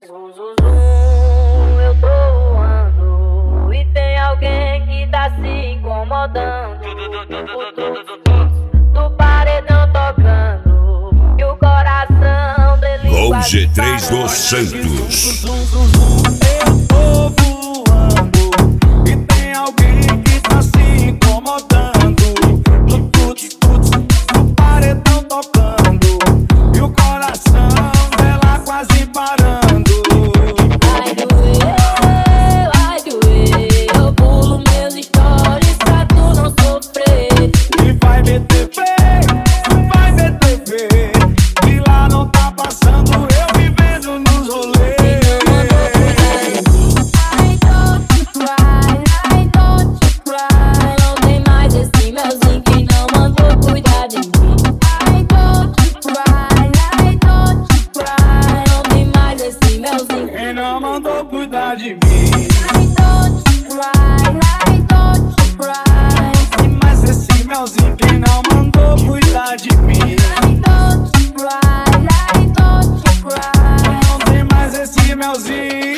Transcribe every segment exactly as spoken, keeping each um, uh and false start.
Zum, zum, zum, eu tô voando e tem alguém que tá se incomodando. O tuts do paredão tocando e o coração dele Com G três dos Santos. Eu tô voando e tem alguém que tá se incomodando. No tuts, tuts, do paredão tocando e o coração dela quase parando. Vai doer, vai doer, eu pulo meus stories pra tu não sofrer. E vai meter fé, vai meter fé, e lá não tá passando eu vivendo nos rolês. I don't cry, I don't cry. Não tem mais esse melzinho que não mandou cuidar de mim. I don't cry, I don't cry. Não tem mais esse melzinho Quem não mandou cuidar de mim? I don't cry, I don't cry. E mais esse melzinho quem não mandou cuidar de mim? I don't cry, I don't cry. Não tem mais esse melzinho.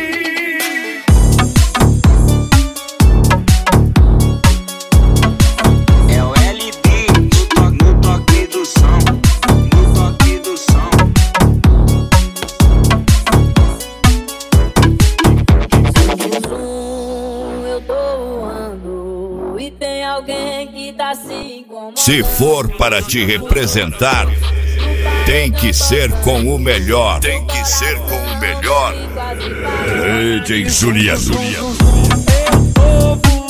É o L B no toque, no toque do som, no toque do som. Zum, eu tô voando e tem alguém que tá se incomodando. Se for para te representar, tem que ser com o melhor. Tem que ser com o melhor. D J Juliano. Eu tô voando